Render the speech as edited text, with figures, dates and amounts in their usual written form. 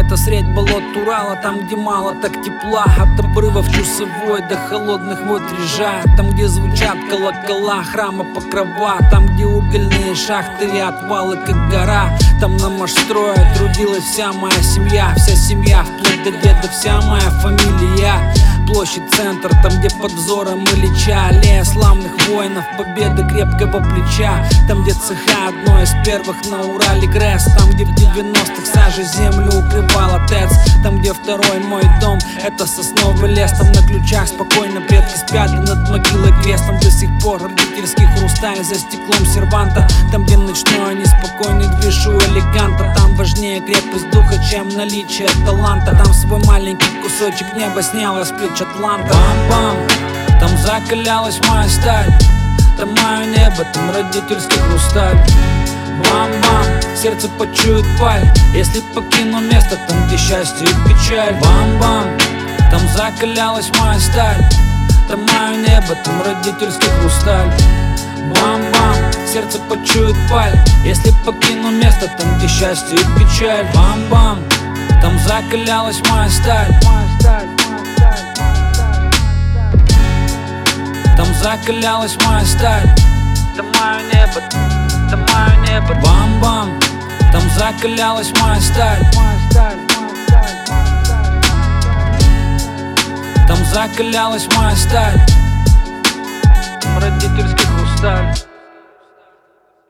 где-то средь болот Урала, там, где мало так тепла. От обрывов часовой до холодных вод Режа. Там, где звучат колокола храма Покрова. Там, где угольные шахты и отвалы, как гора. Там на Машстроя трудилась вся моя семья. Вся семья, вплоть до деда, вся моя фамилия. Площадь, центр, там, где под взором Ильича. Аллея славных воинов, победы крепкого плеча. Там, где цеха, одно из первых на Урале ГРЭС. Там, где в 90-х сажей землю укрывала ТЭЦ. Там, где второй мой дом, это сосновый лес. Там на ключах спокойно предки спят, и над могилой крестом до сих пор родительский хрусталь за стеклом серванта. Там, где ночной неспокойный движ у элеганта. Там важнее крепость духа, чем наличие таланта. Там свой маленький кусочек неба снял с плеч Атланта. Бам-бам, там закалялась моя сталь. Там мое небо, там родительский хрусталь. Бам-бам, сердце почует паль. Если покину место, там, где счастье и печаль. Бам-бам, там закалялась моя сталь. Там мое небо, там родительский хрусталь. Бам-бам, сердце почует паль. Если покину место, там, где счастье и печаль. Бам-бам, там закалялась моя сталь. Там закалялась моя сталь. Там мое небо, там мое небо. Бам-бам, там закалялась моя сталь. Там закалялась моя сталь. Там родительский хрусталь.